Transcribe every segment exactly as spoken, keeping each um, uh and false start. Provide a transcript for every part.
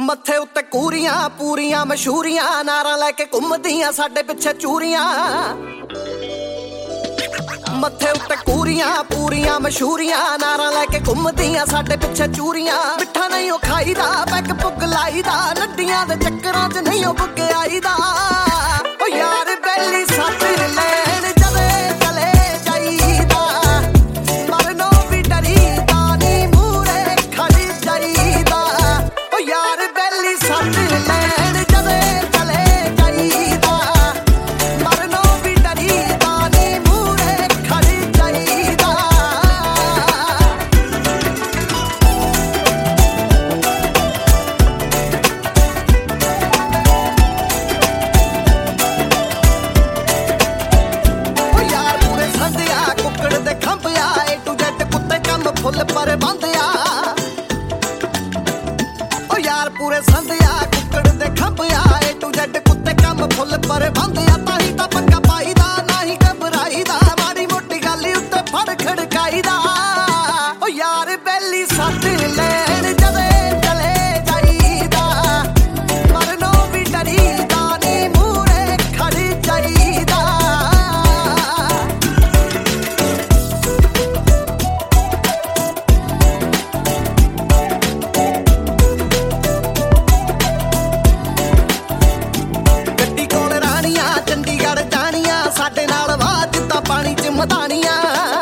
ਮੱਥੇ ਉੱਤੇ ਕੂਰੀਆਂ ਪੂਰੀਆਂ ਮਸ਼ਹੂਰੀਆਂ, ਨਾਰਾਂ ਲੈ ਕੇ ਘੁੰਮਦੀਆਂ ਸਾਡੇ ਪਿੱਛੇ ਚੂਰੀਆਂ। ਮੱਥੇ ਉੱਤੇ ਕੂਰੀਆਂ ਪੂਰੀਆਂ ਮਸ਼ਹੂਰੀਆਂ, ਨਾਰਾਂ ਲੈ ਕੇ ਘੁੰਮਦੀਆਂ ਸਾਡੇ ਪਿੱਛੇ ਚੂਰੀਆਂ। ਮਿੱਠਾ ਨਹੀਂ ਉਹ ਖਾਈਦਾ, ਪੈਗ ਪੁੱਗ ਲਾਈਦਾ, ਨੱਡੀਆਂ ਦੇ ਚੱਕਰਾਂ 'ਚ ਨਹੀਂ ਉਹ ਪੁੱਗ ਆਈਦਾ। ਓ ਯਾਰ ਬੈਲੀ ਸੱਟ ਲੈਣ ਜਦੇ ਚਲੇ ਜਾਈਦਾ, ਮਰਨੋਂ ਵੀ ਡਰੀਦਾ ਨੀ ਮੂਹਰੇ ਖੜ ਜਾਈਦਾ। ਓ ਯਾਰ ਬੈਲੀ ਸੱਟ ਲੈਣ ਜਦੇ ਚਲੇ ਜਾਈਦਾ, ਮਰਨੋਂ ਵੀ ਡਰੀਦਾ ਨੀ ਮੂਹਰੇ ਖੜ ਜਾਈਦਾ। ਓ ਯਾਰ ਪੂਰੇ ਸੰਧਿਆ ਕੁੱਕੜ ਦੇ ਖੰਭਿਆ, ਏ ਟੂ ਜੈਡ ਕੁੱਤੇ ਕੰਮ ਫੁੱਲ ਪਰ ਬੰਦਿਆ। ਓ ਯਾਰ ਪੂਰੇ ਸੰਧਿਆ ਕੁੱਕੜ ਦੇ ਖੰਭਿਆ, ਏ ਟੂ ਜੈਡ ਕੁੱਤੇ ਕੰਮ ਫੁੱਲ ਪਰ ਬੰਦਿਆ। ਤਾਂ ਹੀ ਤਾਂ ਪੰਗਾ ਪਾਈਦਾ ਨਾ ਹੀ ਘਬਰਾਈਦਾ, ਮਾੜੀ ਮੋਟੀ ਗੱਲ ਉੱਤੇ ਫੜ ਖੜਕਾਈਦਾ। ਓ ਯਾਰ ਬੈਲੀ ਸੱਟ ਲੈਣ ਜਦੇ ਚਲੇ ਜਾਈਦਾ, ਮਰਨੋਂ ਵੀ ਡਰੀਦਾ ਨੀ ਮੂਹਰੇ ਖੜ ਜਾਈਦਾ। ਗੱਡੀ ਕੋਲ ਰਾਣੀਆਂ ਚੰਡੀਗੜ੍ਹ ਜਾਣੀਆਂ, ਸਾਡੇ ਨਾਲ ਵਾਹ ਜਿੱਦਾਂ ਪਾਣੀ 'ਚ ਮਧਾਣੀਆਂ।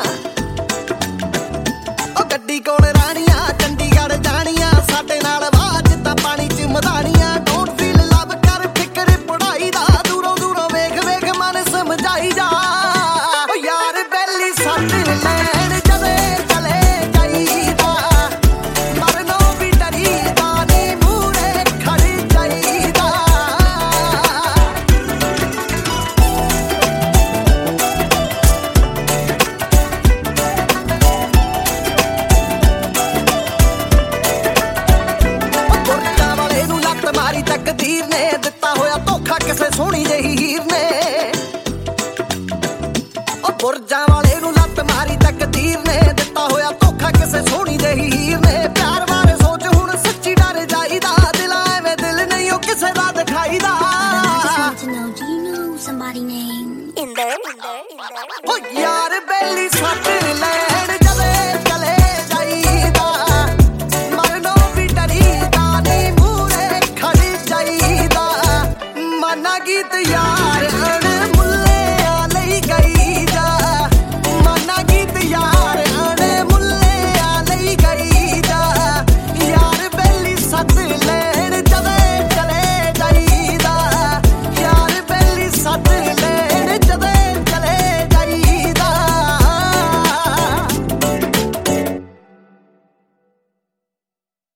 ਓ ਗੱਡੀ ਕੋਲ ਰਾਣੀਆਂ ਚੰਡੀਗੜ੍ਹ ਜਾਣੀਆਂ, ਸਾਡੇ ਨਾਲ ਵਾਹ ਜਿੱਦਾਂ ਪਾਣੀ 'ਚ ਮਧਾਣੀਆਂ। ਡੋਂਟ ਫੀਲ ਲਵ ਕਰ ਫਿਕਰ ਪੜਾਈ ਦਾ, ਦੂਰੋਂ ਦੂਰੋਂ ਵੇਖ ਵੇਖ ਮਨ ਸਮਝਾਈਦਾ। ਓ ਯਾਰ ਬੈਲੀ ਸੱਟ ਲੈਣ ਜਦੇ ਚਲੇ ਜਾਈਦਾ, ਮਰਨੋਂ ਵੀ ਡਰੀਦਾ ਨੀ ਮੂਹਰੇ ਖੜ ਜਾਈਦਾ। ਬੁਰਜਾਂ ਵਾਲੇ ਨੂੰ ਲੱਤ ਮਾਰੀ ਤਕਦੀਰ ਨੇ, ਦਿੱਤਾ ਹੋਇਆ ਧੋਖਾ ਕਿਸੇ ਸੋਹਣੀ ਜਿਹੀ ਹੀਰ ਨੇ। ਓ ਬੁਰਜਾਂ ਵਾਲੇ ਨੂੰ ਲੱਤ ਮਾਰੀ ਤਕਦੀਰ ਨੇ, ਦਿੱਤਾ ਹੋਇਆ ਧੋਖਾ ਕਿਸੇ ਸੋਹਣੀ ਜਿਹੀ ਹੀਰ ਨੇ। ਪਿਆਰ ਬਾਰੇ ਸੋਚ ਹੁਣ ਸੱਚੀ ਡਰ ਜਾਈਦਾ, ਦਿਲਾਂ ਐਵੇਂ ਦਿਲ ਨਹੀਂ ਉਹ ਕਿਸੇ ਦਾ ਦਿਖਾਈਦਾ। To know, do you know somebody named in there? In there? In there? ਓ ਯਾਰ ਬੈਲੀ ਸੱਟ ਲੈਣ ਜਦੇ ਚਲੇ ਜਾਈਦਾ, ਮਰਨੋਂ ਵੀ ਡਰੀਦਾ ਨੀ ਮੂਹਰੇ ਖੜ ਜਾਈਦਾ। ਮਾਨਾ ਗੀਤ ਯਾਰ ਅਣ ਮੁੱਲਿਆਂ ਲਈ ਗਾਈਦਾ, ਮਾਨਾ ਗੀਤ ਯਾਰ ਅਣ ਮੁੱਲਿਆਂ ਲਈ ਗਾਈਦਾ। ਯਾਰ ਬੈਲੀ ਸੱਟ